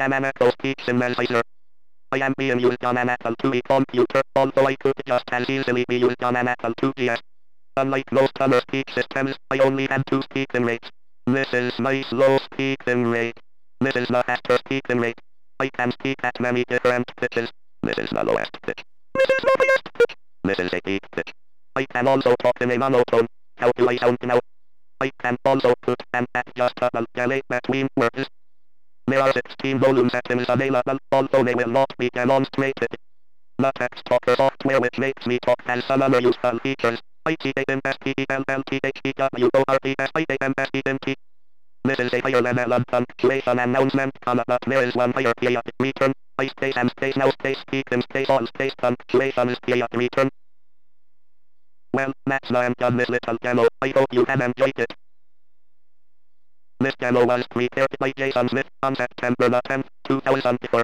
am an Apple synthesizer. I am being used on an Apple IIe computer, although I could just as easily be used on an Apple IIgs. Unlike most other speech systems, I only have two speaking rates. This is my slow speaking rate. This is the faster speaking rate. I can speak at many different pitches. This is the lowest pitch. This is the highest pitch. This is a peak pitch. I can also talk in a monotone. How do I sound now? I can also put an adjustable delay between words. There are 16 volume settings available, although they will not be demonstrated. The text talker software which makes me talk has some other useful features. ITAMSPELLTHERPSITAMSENT. This is a higher level of punctuation announcement, but there is one higher periodic return. I space and space now space speaking space all space punctuation is periodic return. Well, that's the end of this little demo. I hope you have enjoyed it. This demo was prepared by Jason Smith on September the 10th, 2004.